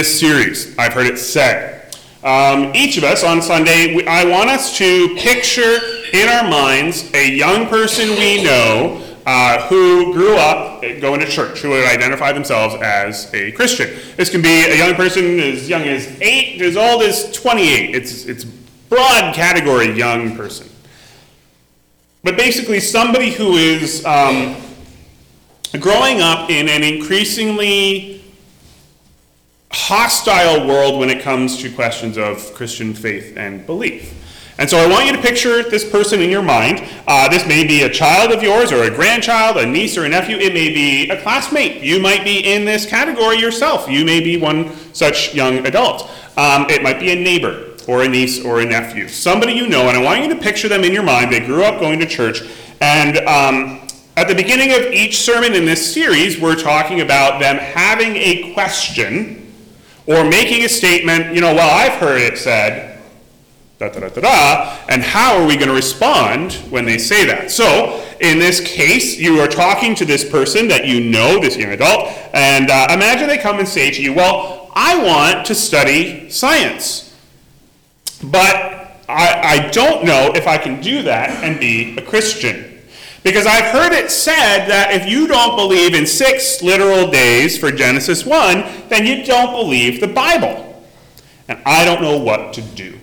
this series. I've heard it said. Each of us on Sunday, I want us to picture in our minds a young person we know who grew up going to church, who would identify themselves as a Christian. This can be a young person as young as 8 to as old as 28. It's broad category young person. But basically somebody who is growing up in an increasingly hostile world when it comes to questions of Christian faith and belief. And so I want you to picture this person in your mind. This may be a child of yours or a grandchild, a niece or a nephew. It may be a classmate. You might be in this category yourself. You may be one such young adult. It might be a neighbor or a niece or a nephew. Somebody you know, and I want you to picture them in your mind. They grew up going to church. And at the beginning of each sermon in this series, we're talking about them having a question or making a statement, well, I've heard it said, and how are we going to respond when they say that? So, in this case, you are talking to this person that you know, this young adult, and imagine they come and say to you, well, I want to study science, but I don't know if I can do that and be a Christian. Because I've heard it said that if you don't believe in 6 literal days for Genesis 1, then you don't believe the Bible. And I don't know what to do.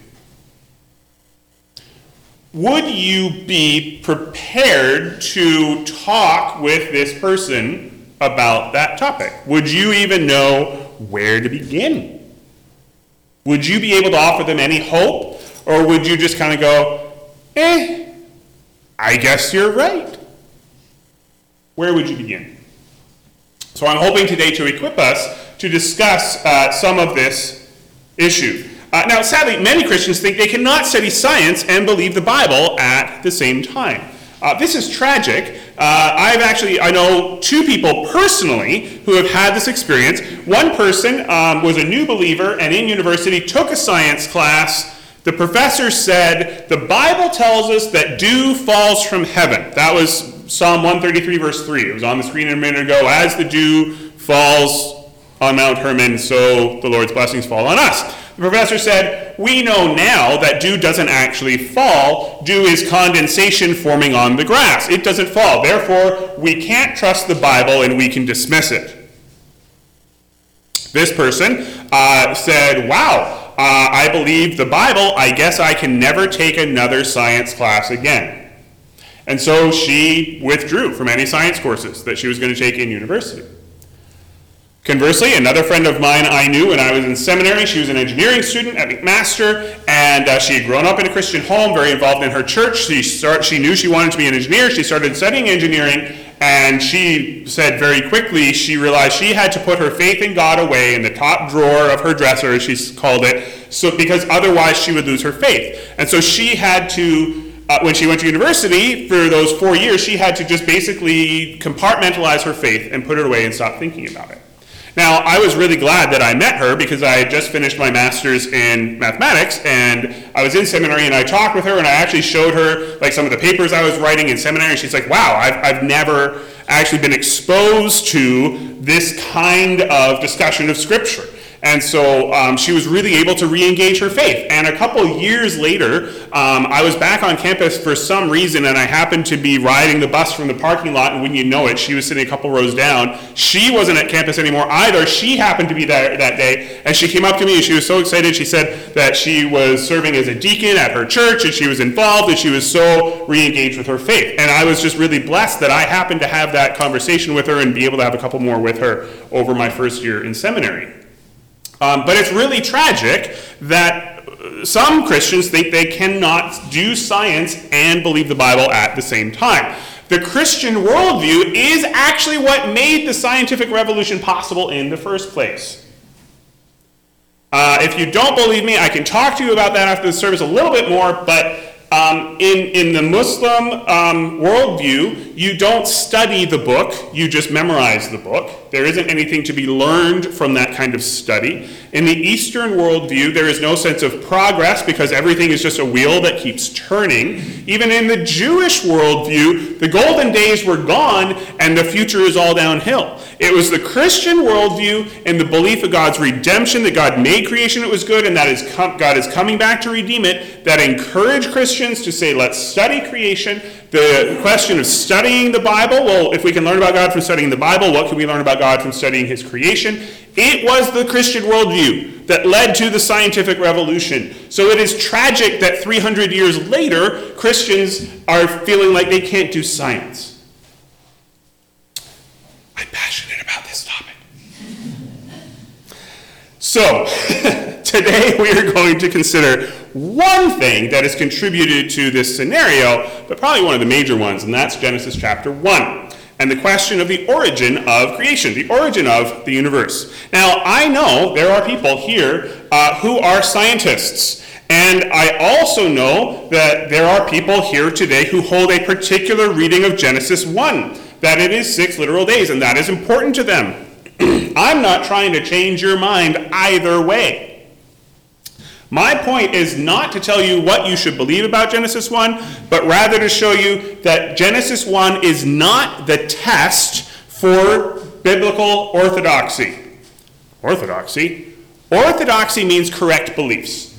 Would you be prepared to talk with this person about that topic? Would you even know where to begin? Would you be able to offer them any hope? Or would you just kind of go, I guess you're right? Where would you begin? So I'm hoping today to equip us to discuss some of this issue. Now, sadly, many Christians think they cannot study science and believe the Bible at the same time. This is tragic. I know 2 people personally who have had this experience. One person was a new believer and in university took a science class. The professor said, the Bible tells us that dew falls from heaven. That was Psalm 133, verse 3. It was on the screen a minute ago. As the dew falls on Mount Hermon, so the Lord's blessings fall on us. The professor said, we know now that dew doesn't actually fall. Dew is condensation forming on the grass. It doesn't fall. Therefore, we can't trust the Bible and we can dismiss it. This person said, wow, I believe the Bible. I guess I can never take another science class again. And so she withdrew from any science courses that she was going to take in university. Conversely, another friend of mine I knew when I was in seminary, she was an engineering student at McMaster, and she had grown up in a Christian home, very involved in her church. She knew she wanted to be an engineer. She started studying engineering, and she said very quickly she realized she had to put her faith in God away in the top drawer of her dresser, as she called it, because otherwise she would lose her faith. And so she had to, when she went to university for those 4 years, she had to just basically compartmentalize her faith and put it away and stop thinking about it. Now, I was really glad that I met her because I had just finished my master's in mathematics, and I was in seminary, and I talked with her, and I actually showed her like some of the papers I was writing in seminary, and she's like, wow, I've never actually been exposed to this kind of discussion of Scripture. And so she was really able to re-engage her faith. And a couple years later, I was back on campus for some reason, and I happened to be riding the bus from the parking lot, and when you know it, she was sitting a couple rows down. She wasn't at campus anymore either. She happened to be there that day, and she came up to me, and she was so excited. She said that she was serving as a deacon at her church, and she was involved, and she was so re-engaged with her faith. And I was just really blessed that I happened to have that conversation with her and be able to have a couple more with her over my first year in seminary. But it's really tragic that some Christians think they cannot do science and believe the Bible at the same time. The Christian worldview is actually what made the scientific revolution possible in the first place. If you don't believe me, I can talk to you about that after the service a little bit more, but In the Muslim worldview, you don't study the book, you just memorize the book. There isn't anything to be learned from that kind of study. In the Eastern worldview, there is no sense of progress because everything is just a wheel that keeps turning. Even in the Jewish worldview, the golden days were gone and the future is all downhill. It was the Christian worldview and the belief of God's redemption, that God made creation, it was good, and that God is coming back to redeem it, that encouraged Christians to say, let's study creation. The question of studying the Bible, well, if we can learn about God from studying the Bible, what can we learn about God from studying his creation? It was the Christian worldview that led to the scientific revolution. So it is tragic that 300 years later, Christians are feeling like they can't do science. I'm passionate about this topic. So, today we are going to consider one thing that has contributed to this scenario, but probably one of the major ones, and that's Genesis chapter 1, and the question of the origin of creation, the origin of the universe. Now, I know there are people here who are scientists, and I also know that there are people here today who hold a particular reading of Genesis 1, that it is 6 literal days, and that is important to them. I'm not trying to change your mind either way. My point is not to tell you what you should believe about Genesis 1, but rather to show you that Genesis 1 is not the test for biblical orthodoxy. Orthodoxy? Orthodoxy means correct beliefs.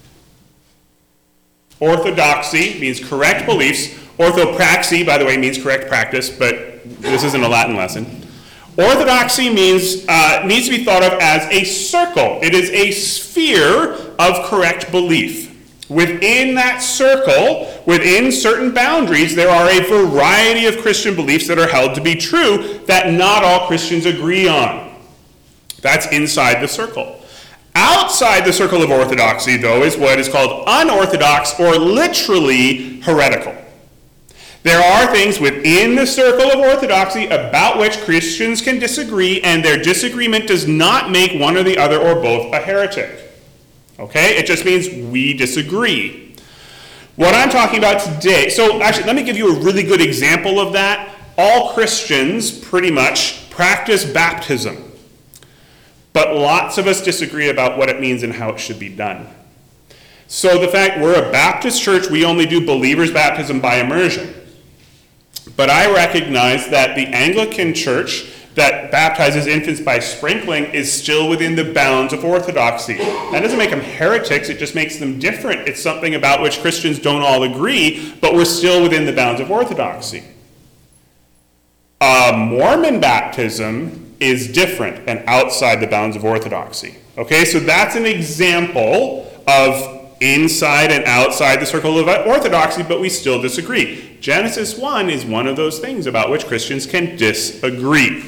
Orthodoxy means correct beliefs. Orthopraxy, by the way, means correct practice, but this isn't a Latin lesson. Orthodoxy means needs to be thought of as a circle. It is a sphere of correct belief. Within that circle, within certain boundaries, there are a variety of Christian beliefs that are held to be true that not all Christians agree on. That's inside the circle. Outside the circle of orthodoxy, though, is what is called unorthodox or literally heretical. There are things within the circle of orthodoxy about which Christians can disagree, and their disagreement does not make one or the other or both a heretic. Okay? It just means we disagree. What I'm talking about today, so actually let me give you a really good example of that. All Christians pretty much practice baptism, but lots of us disagree about what it means and how it should be done. So the fact we're a Baptist church, we only do believers' baptism by immersion. But I recognize that the Anglican Church that baptizes infants by sprinkling is still within the bounds of orthodoxy. That doesn't make them heretics, it just makes them different. It's something about which Christians don't all agree, but we're still within the bounds of orthodoxy. Mormon baptism is different and outside the bounds of orthodoxy. Okay, so that's an example of inside and outside the circle of orthodoxy, but we still disagree. Genesis 1 is one of those things about which Christians can disagree.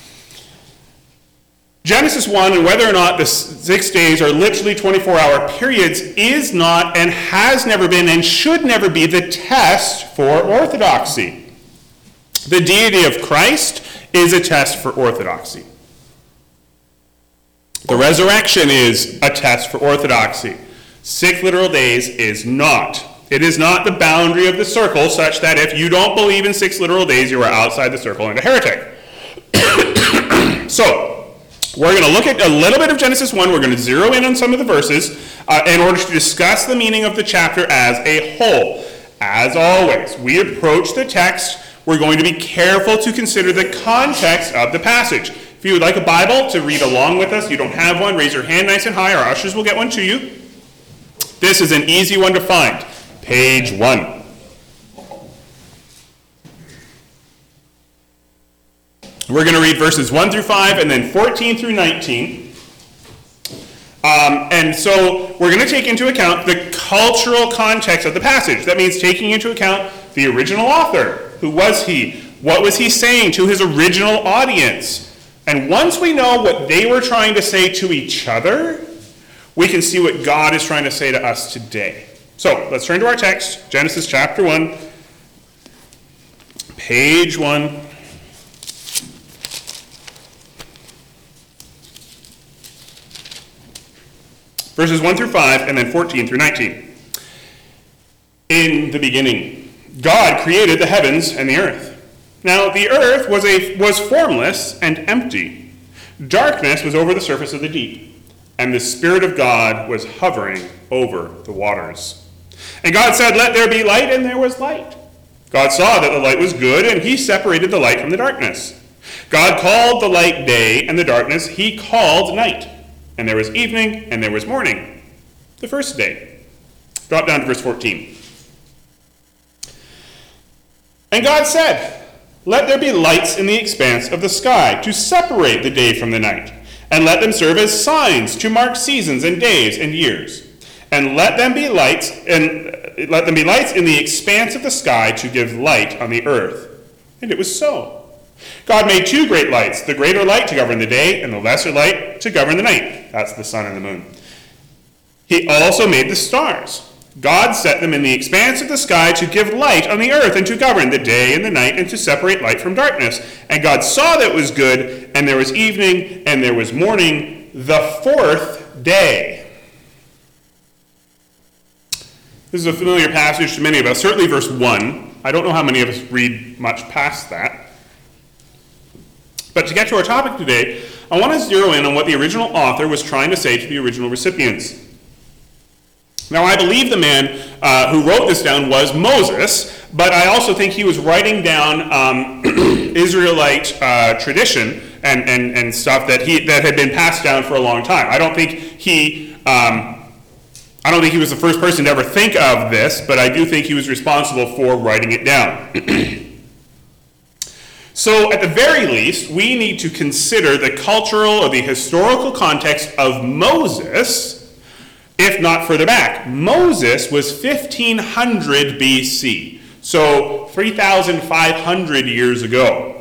Genesis 1 and whether or not the 6 days are literally 24-hour periods is not and has never been and should never be the test for orthodoxy. The deity of Christ is a test for orthodoxy. The resurrection is a test for orthodoxy. 6 literal days is not. It is not the boundary of the circle such that if you don't believe in 6 literal days, you are outside the circle and a heretic. So, we're going to look at a little bit of Genesis 1. We're going to zero in on some of the verses in order to discuss the meaning of the chapter as a whole. As always, we approach the text. We're going to be careful to consider the context of the passage. If you would like a Bible to read along with us, you don't have one, raise your hand nice and high. Our ushers will get one to you. This is an easy one to find. Page 1. We're going to read verses 1 through 5 and then 14 through 19. And so we're going to take into account the cultural context of the passage. That means taking into account the original author. Who was he? What was he saying to his original audience? And once we know what they were trying to say to each other, we can see what God is trying to say to us today. So let's turn to our text, Genesis chapter 1, page 1. Verses 1 through 5, and then 14 through 19. In In the beginning, God created the heavens and the earth. Now the earth was formless and empty. Darkness was over the surface of the deep, and the Spirit of God was hovering over the waters. And God said, "Let there be light," and there was light. God saw that the light was good, and he separated the light from the darkness. God called the light day, and the darkness he called night. And there was evening, and there was morning, the first day. Drop down to verse 14. And God said, "Let there be lights in the expanse of the sky to separate the day from the night, and let them serve as signs to mark seasons and days and years. And let them be lights in the expanse of the sky to give light on the earth." And it was so. God made two great lights, the greater light to govern the day, and the lesser light to govern the night. That's the sun and the moon. He also made the stars. God set them in the expanse of the sky to give light on the earth and to govern the day and the night and to separate light from darkness. And God saw that it was good, and there was evening, and there was morning, the fourth day. This is a familiar passage to many of us, certainly verse 1. I don't know how many of us read much past that. But to get to our topic today, I want to zero in on what the original author was trying to say to the original recipients. Now, I believe the man who wrote this down was Moses, but I also think he was writing down Israelite tradition and stuff that had been passed down for a long time. I don't think he was the first person to ever think of this, but I do think he was responsible for writing it down. So, at the very least, we need to consider the cultural or the historical context of Moses, if not further back. Moses was 1500 BC, so 3,500 years ago.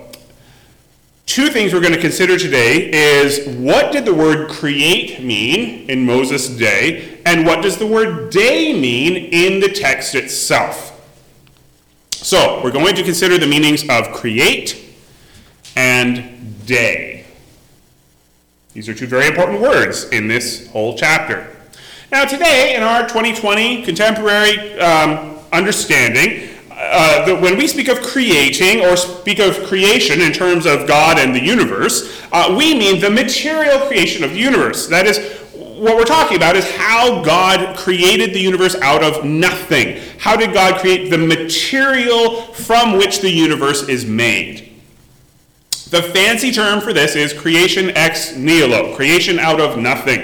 Two things we're going to consider today is what did the word create mean in Moses' day, and what does the word day mean in the text itself? So, we're going to consider the meanings of create and day. These are two very important words in this whole chapter. Now today, in our 2020 contemporary understanding, when we speak of creating or speak of creation in terms of God and the universe, we mean the material creation of the universe. That is, what we're talking about is how God created the universe out of nothing. How did God create the material from which the universe is made? The fancy term for this is creation ex nihilo, creation out of nothing.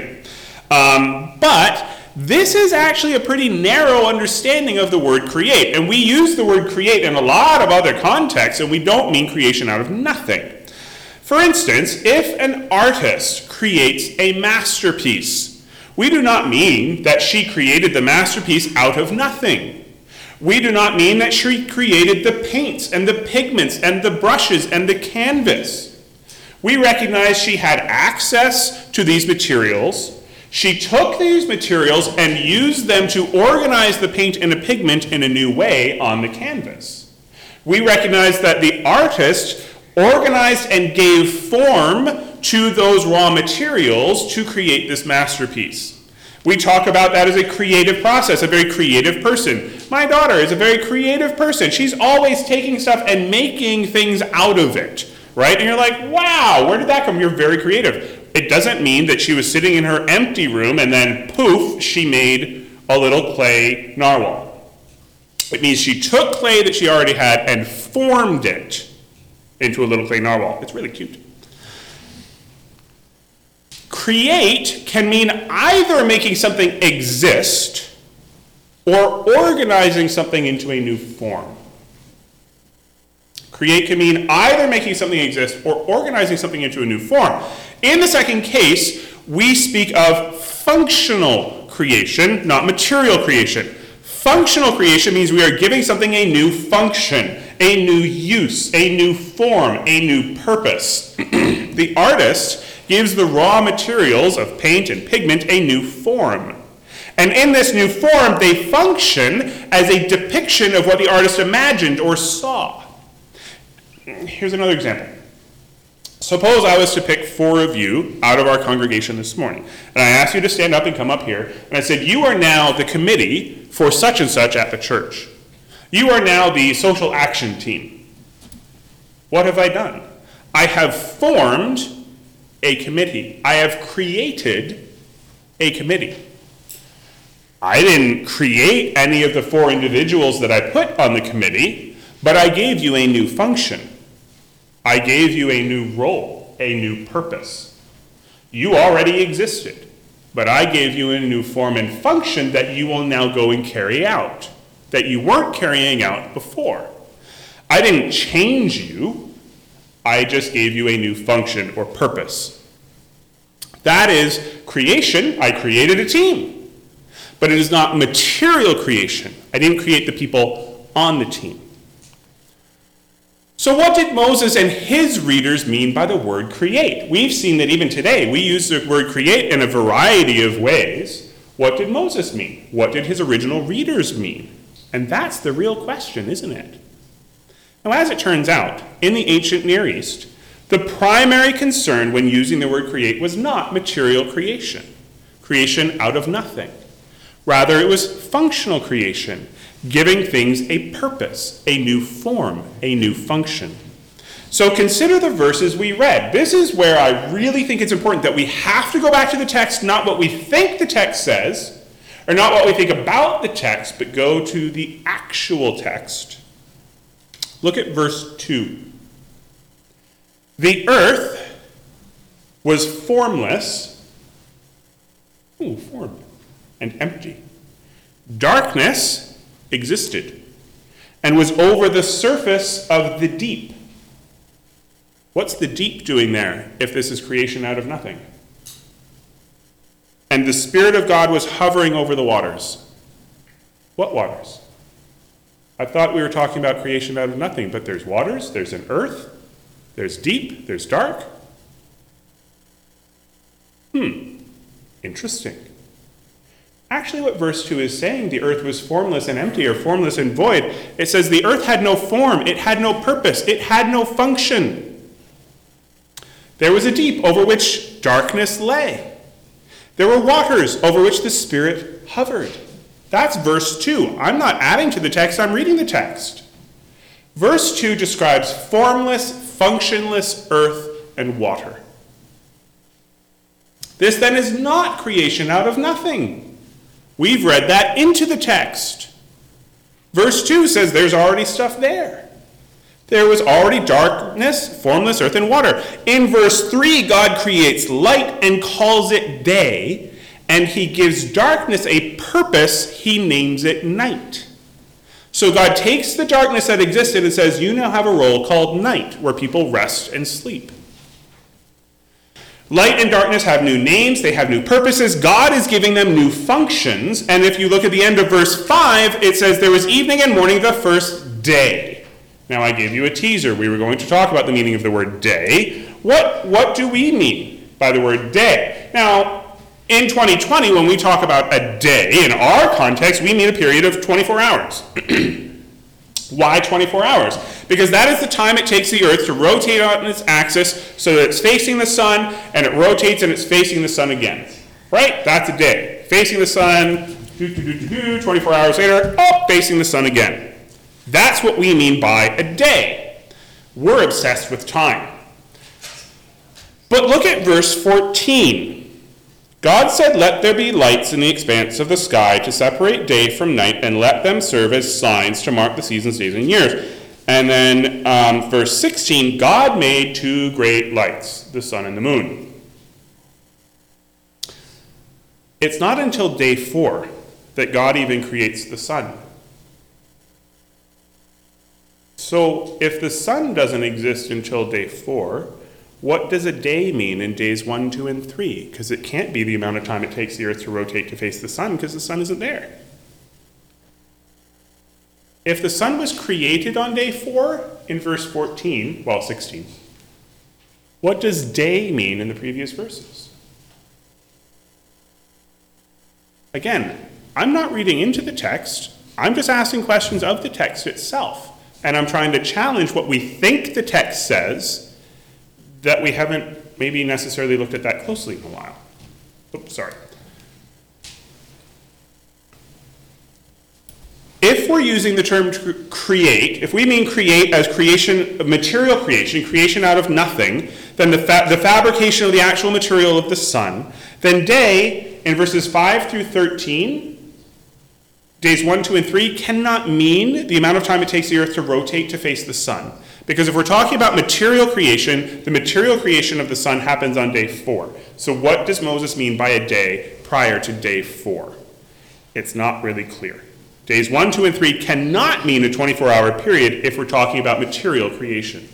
But this is actually a pretty narrow understanding of the word create. And we use the word create in a lot of other contexts, and we don't mean creation out of nothing. For instance, if an artist creates a masterpiece, we do not mean that she created the masterpiece out of nothing. We do not mean that she created the paints and the pigments and the brushes and the canvas. We recognize she had access to these materials. She took these materials and used them to organize the paint and the pigment in a new way on the canvas. We recognize that the artist organized and gave form to those raw materials to create this masterpiece. We talk about that as a creative process, a very creative person. My daughter is a very creative person. She's always taking stuff and making things out of it, right? And you're like, wow, where did that come? You're very creative. It doesn't mean that she was sitting in her empty room and then, poof, she made a little clay narwhal. It means she took clay that she already had and formed it into a little clay narwhal. It's really cute. Create can mean either making something exist or organizing something into a new form. Create can mean either making something exist or organizing something into a new form. In the second case, we speak of functional creation, not material creation. Functional creation means we are giving something a new function, a new use, a new form, a new purpose. The artist gives the raw materials of paint and pigment a new form. And in this new form, they function as a depiction of what the artist imagined or saw. Here's another example. Suppose I was to pick 4 of you out of our congregation this morning, and I asked you to stand up and come up here, and I said, you are now the committee for such and such at the church. You are now the social action team. What have I done? I have formed a committee. I have created a committee. I didn't create any of the 4 individuals that I put on the committee, but I gave you a new function. I gave you a new role, a new purpose. You already existed, but I gave you a new form and function that you will now go and carry out, that you weren't carrying out before. I didn't change you, I just gave you a new function or purpose. That is creation. I created a team, but it is not material creation. I didn't create the people on the team. So what did Moses and his readers mean by the word create? We've seen that even today we use the word create in a variety of ways. What did Moses mean? What did his original readers mean? And that's the real question, isn't it? Now, as it turns out, in the ancient Near East, the primary concern when using the word create was not material creation, creation out of nothing. Rather, it was functional creation, giving things a purpose, a new form, a new function. So consider the verses we read. This is where I really think it's important that we have to go back to the text, not what we think the text says, or not what we think about the text, but go to the actual text. Look at verse 2. The earth was formless, and empty. Darkness existed and was over the surface of the deep. What's the deep doing there if this is creation out of nothing? And the Spirit of God was hovering over the waters. What waters? I thought we were talking about creation out of nothing, but there's waters, there's an earth, there's deep, there's dark. Interesting. Actually, what verse 2 is saying, the earth was formless and empty, or formless and void, it says the earth had no form, it had no purpose, it had no function. There was a deep over which darkness lay. There were waters over which the Spirit hovered. That's verse 2. I'm not adding to the text, I'm reading the text. Verse 2 describes formless, functionless earth and water. This then is not creation out of nothing. We've read that into the text. Verse 2 says there's already stuff there. There was already darkness, formless earth and water. In verse 3, God creates light and calls it day, and he gives darkness a purpose, he names it night. So God takes the darkness that existed and says, you now have a role called night, where people rest and sleep. Light and darkness have new names, they have new purposes. God is giving them new functions. And if you look at the end of verse 5, it says there was evening and morning the first day. Now I gave you a teaser. We were going to talk about the meaning of the word day. What do we mean by the word day? Now, in 2020, when we talk about a day, in our context, we mean a period of 24 hours. Why 24 hours? Because that is the time it takes the earth to rotate on its axis so that it's facing the sun, and it rotates and it's facing the sun again. Right? That's a day. Facing the sun, 24 hours later, facing the sun again. That's what we mean by a day. We're obsessed with time. But look at verse 14. God said, let there be lights in the expanse of the sky to separate day from night, and let them serve as signs to mark the seasons, days, and years. And then verse 16, God made two great lights, the sun and the moon. It's not until day 4 that God even creates the sun. So if the sun doesn't exist until day 4, what does a day mean in days 1, 2, and 3? Because it can't be the amount of time it takes the earth to rotate to face the sun, because the sun isn't there. If the sun was created on day 4, in verse 16, what does day mean in the previous verses? Again, I'm not reading into the text. I'm just asking questions of the text itself. And I'm trying to challenge what we think the text says that we haven't maybe necessarily looked at that closely in a while. Oops, sorry. we're using the term create, if we mean create as creation, material creation out of nothing, then the fabrication of the actual material of the sun, then day, in verses 5 through 13, days 1, 2, and 3 cannot mean the amount of time it takes the earth to rotate to face the sun. Because if we're talking about material creation, the material creation of the sun happens on day 4. So what does Moses mean by a day prior to day 4? It's not really clear. Days 1, 2, and 3 cannot mean a 24-hour period if we're talking about material creation.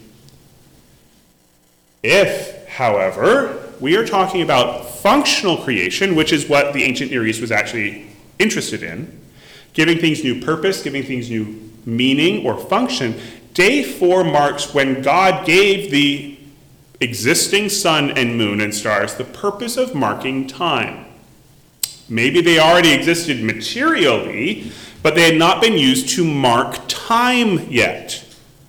If, however, we are talking about functional creation, which is what the ancient Near East was actually interested in, giving things new purpose, giving things new meaning or function, day 4 marks when God gave the existing sun and moon and stars the purpose of marking time. Maybe they already existed materially, but they had not been used to mark time yet.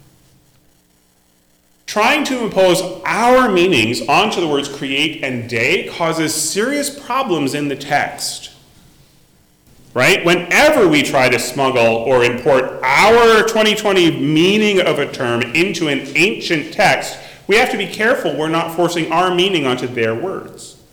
Trying to impose our meanings onto the words create and day causes serious problems in the text. Right? Whenever we try to smuggle or import our 2020 meaning of a term into an ancient text, we have to be careful we're not forcing our meaning onto their words.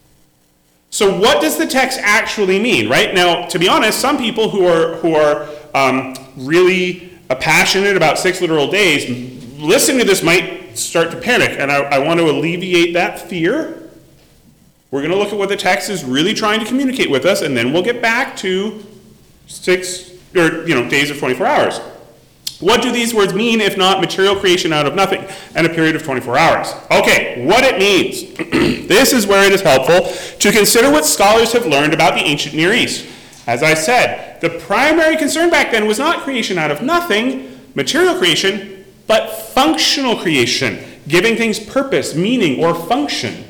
So what does the text actually mean? Right? Now, to be honest, some people who are really passionate about 6 literal days, listening to this might start to panic, and I want to alleviate that fear. We're going to look at what the text is really trying to communicate with us, and then we'll get back to days of 24 hours. What do these words mean if not material creation out of nothing and a period of 24 hours? Okay, what it means. This is where it is helpful to consider what scholars have learned about the ancient Near East. As I said, the primary concern back then was not creation out of nothing, material creation, but functional creation, giving things purpose, meaning, or function.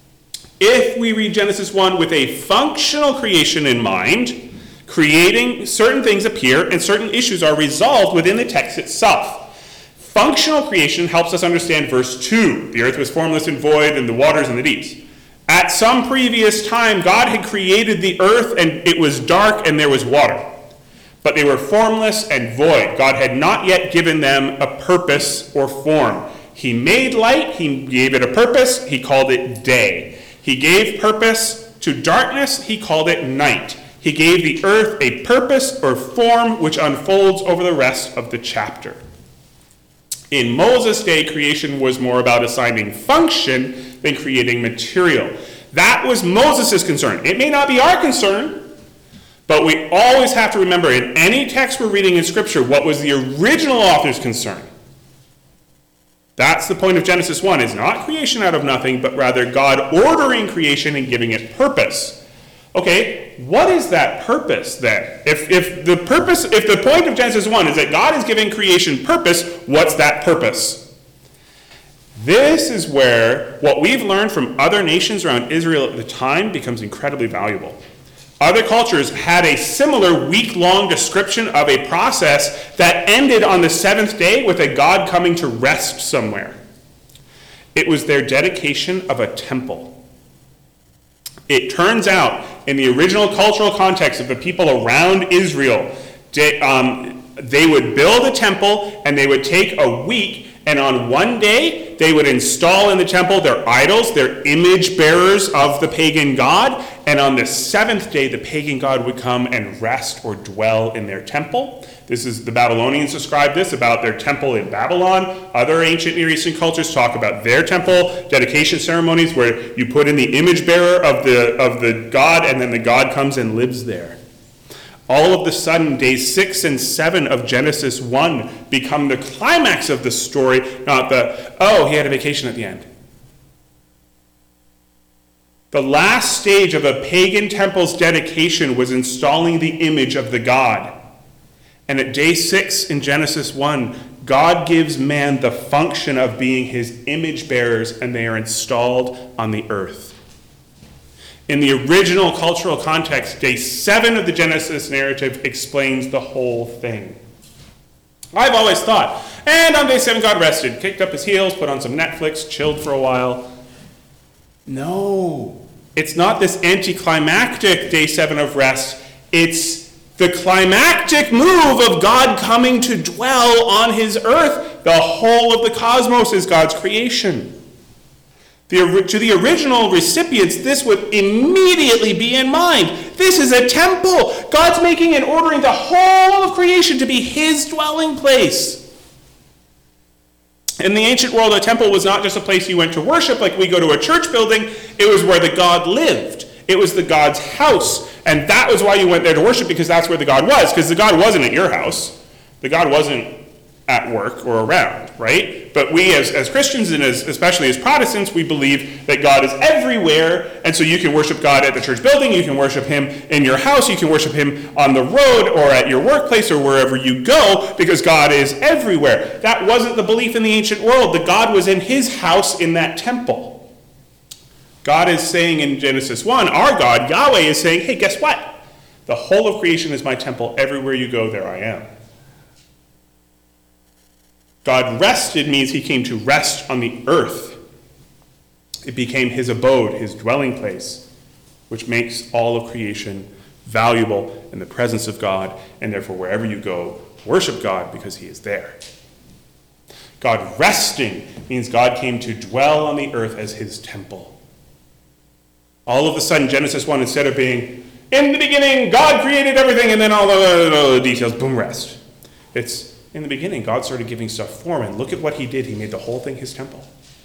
If we read Genesis 1 with a functional creation in mind, creating certain things appear and certain issues are resolved within the text itself. Functional creation helps us understand verse 2. The earth was formless and void, and the waters and the deeps. At some previous time, God had created the earth, and it was dark, and there was water. But they were formless and void. God had not yet given them a purpose or form. He made light, he gave it a purpose, he called it day. He gave purpose to darkness, he called it night. He gave the earth a purpose or form which unfolds over the rest of the chapter. In Moses' day, creation was more about assigning function than creating material. That was Moses' concern. It may not be our concern, but we always have to remember in any text we're reading in Scripture, what was the original author's concern? That's the point of Genesis 1, is not creation out of nothing, but rather God ordering creation and giving it purpose. Okay, what is that purpose then? If the point of Genesis 1 is that God is giving creation purpose, what's that purpose? This is where what we've learned from other nations around Israel at the time becomes incredibly valuable. Other cultures had a similar week-long description of a process that ended on the 7th day with a God coming to rest somewhere. It was their dedication of a temple. It turns out, in the original cultural context of the people around Israel, they would build a temple and they would take a week, and on one day they would install in the temple their idols, their image bearers of the pagan god, and on the 7th day the pagan god would come and rest or dwell in their temple. This is, the Babylonians describe this about their temple in Babylon. Other ancient Near Eastern cultures talk about their temple dedication ceremonies where you put in the image bearer of the god, and then the god comes and lives there. All of a sudden, days 6 and 7 of Genesis 1 become the climax of the story, not he had a vacation at the end. The last stage of a pagan temple's dedication was installing the image of the god. And at day 6 in Genesis 1, God gives man the function of being his image bearers, and they are installed on the earth. In the original cultural context, day 7 of the Genesis narrative explains the whole thing. I've always thought, and on day 7 God rested, kicked up his heels, put on some Netflix, chilled for a while. No, it's not this anticlimactic day 7 of rest. It's The climactic move of God coming to dwell on his earth. The whole of the cosmos is God's creation. To the original recipients, this would immediately be in mind. This is a temple. God's making and ordering the whole of creation to be his dwelling place. In the ancient world, a temple was not just a place you went to worship like we go to a church building. It was where the God lived. It was the God's house. And that was why you went there to worship, because that's where the God was. Because the God wasn't at your house. The God wasn't at work or around, right? But we as Christians, and especially as Protestants, we believe that God is everywhere, and so you can worship God at the church building, you can worship him in your house, you can worship him on the road or at your workplace or wherever you go, because God is everywhere. That wasn't the belief in the ancient world. The God was in his house in that temple. God is saying in Genesis 1, our God, Yahweh, is saying, hey, guess what? The whole of creation is my temple. Everywhere you go, there I am. God rested means he came to rest on the earth. It became his abode, his dwelling place, which makes all of creation valuable in the presence of God, and therefore wherever you go, worship God because he is there. God resting means God came to dwell on the earth as his temple. All of a sudden, Genesis 1, instead of being, in the beginning, God created everything, and then all the details, boom, rest. It's, in the beginning, God started giving stuff form, and look at what he did. He made the whole thing his temple.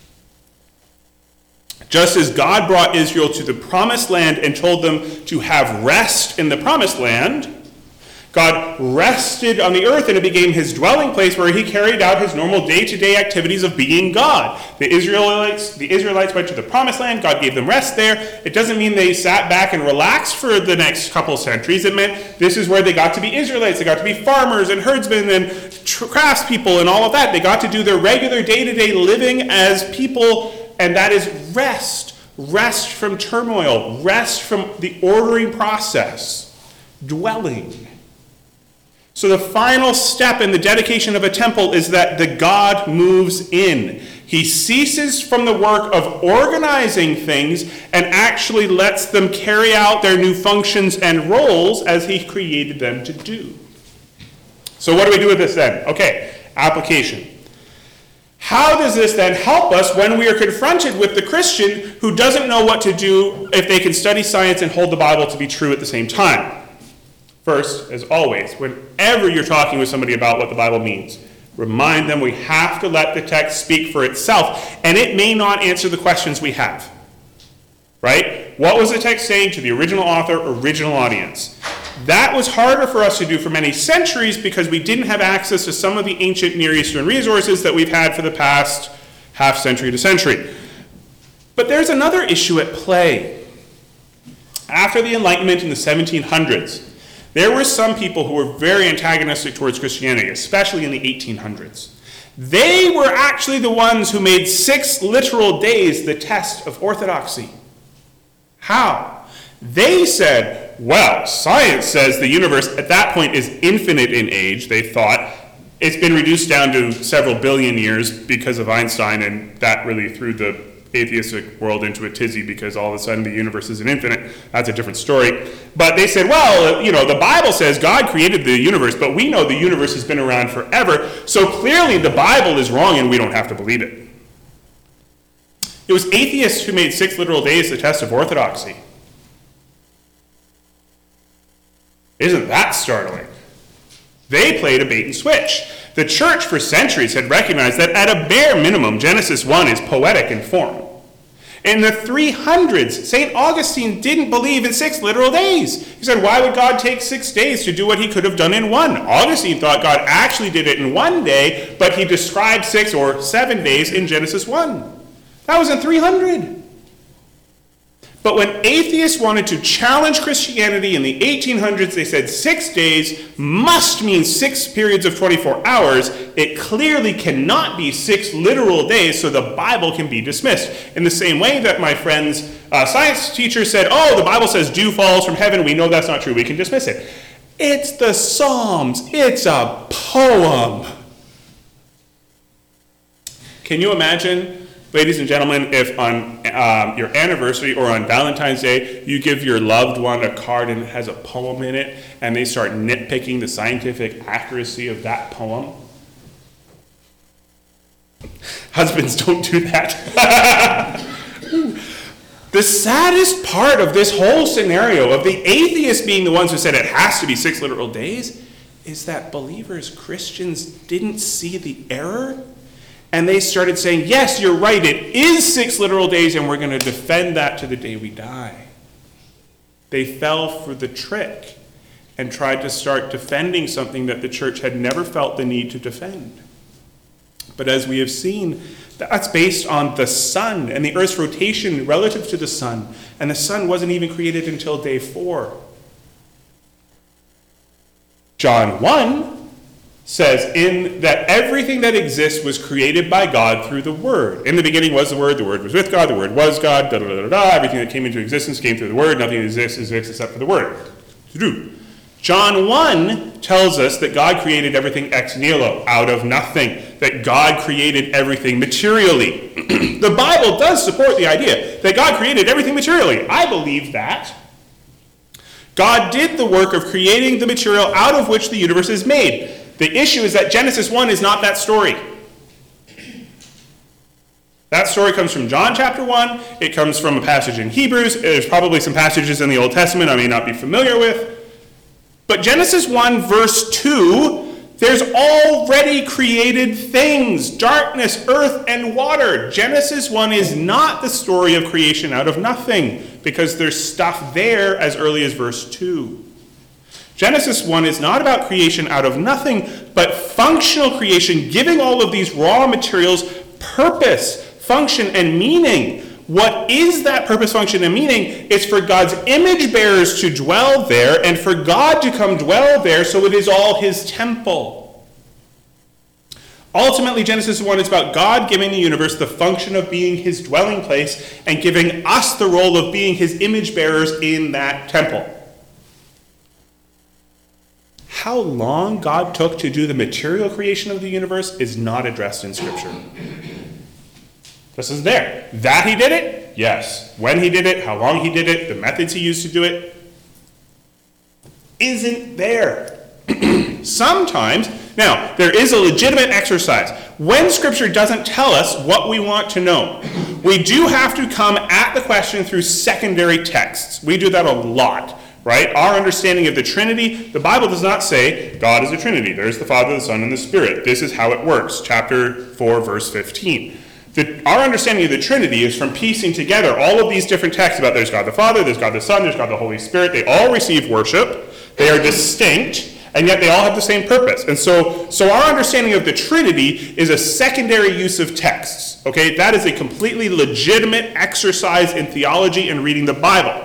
Just as God brought Israel to the promised land and told them to have rest in the promised land, God rested on the earth, and it became his dwelling place where he carried out his normal day-to-day activities of being God. The Israelites went to the promised land. God gave them rest there. It doesn't mean they sat back and relaxed for the next couple centuries. It meant this is where they got to be Israelites. They got to be farmers and herdsmen and craftspeople and all of that. They got to do their regular day-to-day living as people, and that is rest. Rest from turmoil. Rest from the ordering process. Dwelling. So the final step in the dedication of a temple is that the God moves in. He ceases from the work of organizing things and actually lets them carry out their new functions and roles as he created them to do. So what do we do with this then? Okay, application. How does this then help us when we are confronted with the Christian who doesn't know what to do if they can study science and hold the Bible to be true at the same time? First, as always, whenever you're talking with somebody about what the Bible means, remind them we have to let the text speak for itself, and it may not answer the questions we have. Right? What was the text saying to the original author, original audience? That was harder for us to do for many centuries because we didn't have access to some of the ancient Near Eastern resources that we've had for the past half century to century. But there's another issue at play. After the Enlightenment in the 1700s, there were some people who were very antagonistic towards Christianity, especially in the 1800s. They were actually the ones who made 6 literal days the test of orthodoxy. How? They said, well, science says the universe at that point is infinite in age, they thought. It's been reduced down to several billion years because of Einstein, and that really threw the atheistic world into a tizzy because all of a sudden the universe isn't infinite. That's a different story. But they said, well, the Bible says God created the universe, but we know the universe has been around forever, so clearly the Bible is wrong and we don't have to believe it. It was atheists who made 6 literal days the test of orthodoxy. Isn't that startling? They played a bait and switch. The church for centuries had recognized that at a bare minimum, Genesis 1 is poetic in form. In the 300s, St. Augustine didn't believe in 6 literal days. He said, why would God take 6 days to do what he could have done in 1? Augustine thought God actually did it in 1 day, but he described 6 or 7 days in Genesis 1. That was in 300. But when atheists wanted to challenge Christianity in the 1800s, they said 6 days must mean 6 periods of 24 hours. It clearly cannot be 6 literal days, so the Bible can be dismissed. In the same way that my friend's science teacher said, oh, the Bible says dew falls from heaven. We know that's not true. We can dismiss it. It's the Psalms. It's a poem. Can you imagine, ladies and gentlemen, if on your anniversary or on Valentine's Day, you give your loved one a card and it has a poem in it, and they start nitpicking the scientific accuracy of that poem. Husbands, don't do that. The saddest part of this whole scenario of the atheists being the ones who said it has to be 6 literal days is that believers, Christians, didn't see the error, and they started saying, yes, you're right, it is 6 literal days, and we're going to defend that to the day we die. They fell for the trick and tried to start defending something that the church had never felt the need to defend. But as we have seen, that's based on the sun and the earth's rotation relative to the sun. And the sun wasn't even created until day 4. John 1 says that everything that exists was created by God through the Word. In the beginning was the Word was with God, the Word was God, everything that came into existence came through the Word, nothing exists except for the Word. John 1 tells us that God created everything ex nihilo, out of nothing, that God created everything materially. The Bible does support the idea that God created everything materially. I believe that. God did the work of creating the material out of which the universe is made. The issue is that Genesis 1 is not that story. That story comes from John chapter 1. It comes from a passage in Hebrews. There's probably some passages in the Old Testament I may not be familiar with. But Genesis 1 verse 2, there's already created things, darkness, earth, and water. Genesis 1 is not the story of creation out of nothing, because there's stuff there as early as verse 2. Genesis 1 is not about creation out of nothing, but functional creation, giving all of these raw materials purpose, function, and meaning. What is that purpose, function, and meaning? It's for God's image bearers to dwell there and for God to come dwell there, so it is all his temple. Ultimately, Genesis 1 is about God giving the universe the function of being his dwelling place and giving us the role of being his image bearers in that temple. How long God took to do the material creation of the universe is not addressed in Scripture. This is there. That he did it? Yes. When he did it, how long he did it, the methods he used to do it, isn't there. Sometimes, now, there is a legitimate exercise. When Scripture doesn't tell us what we want to know, we do have to come at the question through secondary texts. We do that a lot, right? Our understanding of the Trinity, the Bible does not say God is a Trinity. There's the Father, the Son, and the Spirit. This is how it works. Chapter 4, verse 15. Our understanding of the Trinity is from piecing together all of these different texts about there's God the Father, there's God the Son, there's God the Holy Spirit. They all receive worship. They are distinct, and yet they all have the same purpose. And so our understanding of the Trinity is a secondary use of texts. Okay, that is a completely legitimate exercise in theology and reading the Bible.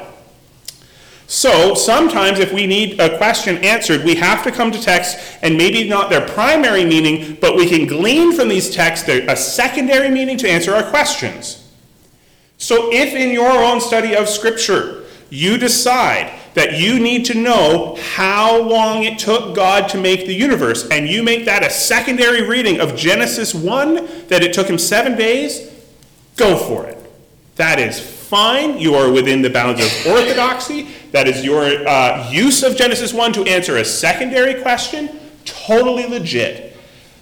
So sometimes if we need a question answered, we have to come to text, and maybe not their primary meaning, but we can glean from these texts a secondary meaning to answer our questions. So if in your own study of Scripture, you decide that you need to know how long it took God to make the universe, and you make that a secondary reading of Genesis 1, that it took him 7 days, go for it. That is fine. You are within the bounds of orthodoxy. That is your use of Genesis 1 to answer a secondary question. Totally legit.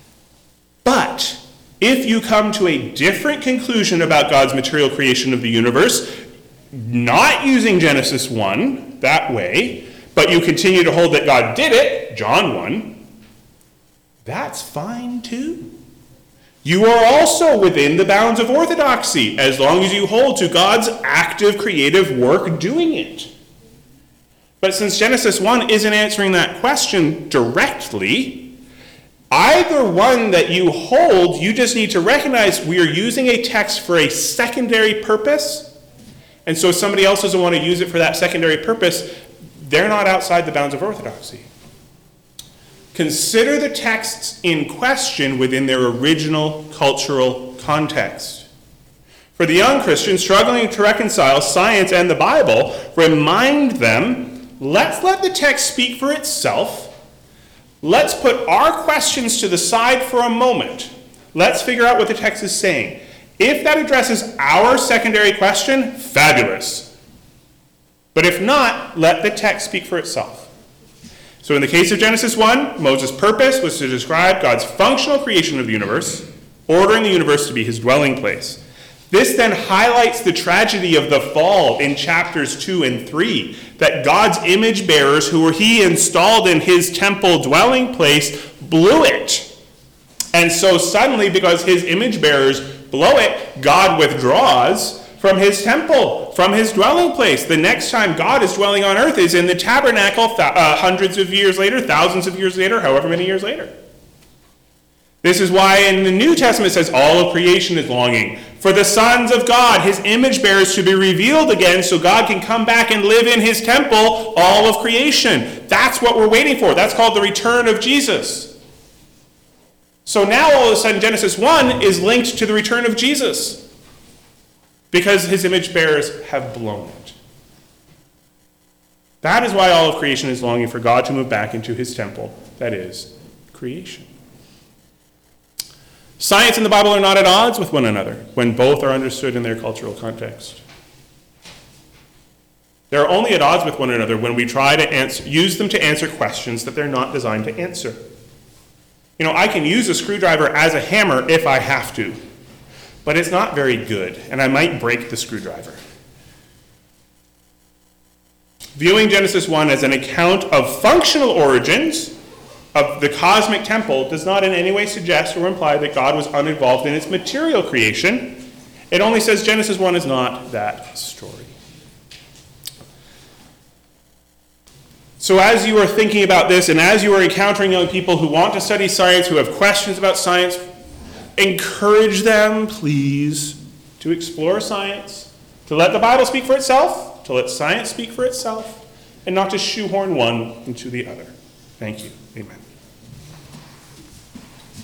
But if you come to a different conclusion about God's material creation of the universe, not using Genesis 1 that way, but you continue to hold that God did it, John 1, that's fine too. You are also within the bounds of orthodoxy, as long as you hold to God's active creative work doing it. But since Genesis 1 isn't answering that question directly, either one that you hold, you just need to recognize we are using a text for a secondary purpose, and so if somebody else doesn't want to use it for that secondary purpose, they're not outside the bounds of orthodoxy. Consider the texts in question within their original cultural context. For the young Christian struggling to reconcile science and the Bible, remind them, let's let the text speak for itself. Let's put our questions to the side for a moment. Let's figure out what the text is saying. If that addresses our secondary question, fabulous. But if not, let the text speak for itself. So in the case of Genesis 1, Moses' purpose was to describe God's functional creation of the universe, ordering the universe to be his dwelling place. This then highlights the tragedy of the fall in chapters 2 and 3, that God's image bearers, who were he installed in his temple dwelling place, blew it. And so suddenly, because his image bearers blow it, God withdraws from his temple, from his dwelling place. The next time God is dwelling on earth is in the tabernacle hundreds of years later, thousands of years later, however many years later. This is why in the New Testament it says all of creation is longing for the sons of God, his image bearers, to be revealed again so God can come back and live in his temple, all of creation. That's what we're waiting for. That's called the return of Jesus. So now all of a sudden Genesis 1 is linked to the return of Jesus because his image bearers have blown it. That is why all of creation is longing for God to move back into his temple, that is, creation. Science and the Bible are not at odds with one another when both are understood in their cultural context. They're only at odds with one another when we try to use them to answer questions that they're not designed to answer. You know, I can use a screwdriver as a hammer if I have to, but it's not very good, and I might break the screwdriver. Viewing Genesis 1 as an account of functional origins of the cosmic temple does not in any way suggest or imply that God was uninvolved in its material creation. It only says Genesis 1 is not that story. So as you are thinking about this, and as you are encountering young people who want to study science, who have questions about science, encourage them, please, to explore science, to let the Bible speak for itself, to let science speak for itself, and not to shoehorn one into the other. Thank you. Amen.